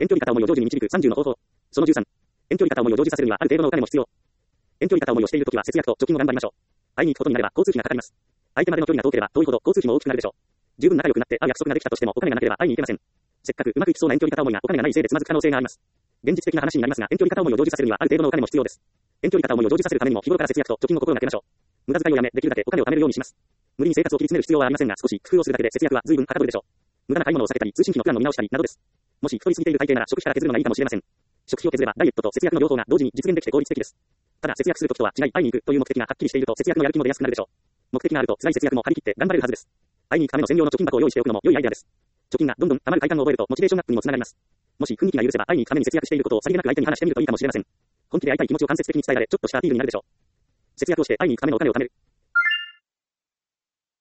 遠距離片思いを成就に導く30の方法。その13。遠距離片思いを成就させるにはある程度のお金も必要。遠距離片思いをしているときは節約と貯金を頑張りましょう。会いに行くことになれば交通費がかかります。相手までの距離が遠ければ遠いほど交通費も大きくなるでしょう。十分仲良くなって会う約束ができたとしてもお金がなければ会いに行けません。せっかくうまくいきそうな遠距離片思いがお金がないせいでつまずく可能性があります。現実的な話になりますが、遠距離片思いを成就させるにはある程度のお金も必要です。遠距離片思いを成就させるためにも日頃から節約と貯金を心がけましょう。無駄遣いをやめ、できるだけお金を貯めるようにします。無理に生活を切り詰める必要はありませんが、少し工夫をするだけで節約は随分はかどるでしょう。無駄な買い物を避けたり、通信費のプランの見直したりなどです。もし太りすぎている体型なら食費から削るのがいいかもしれません。食費を削ればダイエットと節約の両方が同時に実現できて効率的です。ただ節約するときとは違い、会いに行くという目的がはっきりしていると節約のやる気も出やすくなるでしょう。目的があると辛い節約も張り切って頑張れるはずです。会いに行くための専用の貯金箱を用意しておくのも良いアイデアです。貯金がどんどん貯まる快感を覚えるとモチベーションアップにもつながります。もし雰囲気が許せば会いに行くために節約していることをさりげなく相手に話してみるといいかもしれません。本気で会いたい気持ちを間接的に伝えられ、ちょっとしたアピールになるでしょう。節約をして会いに行くためのお金を貯める。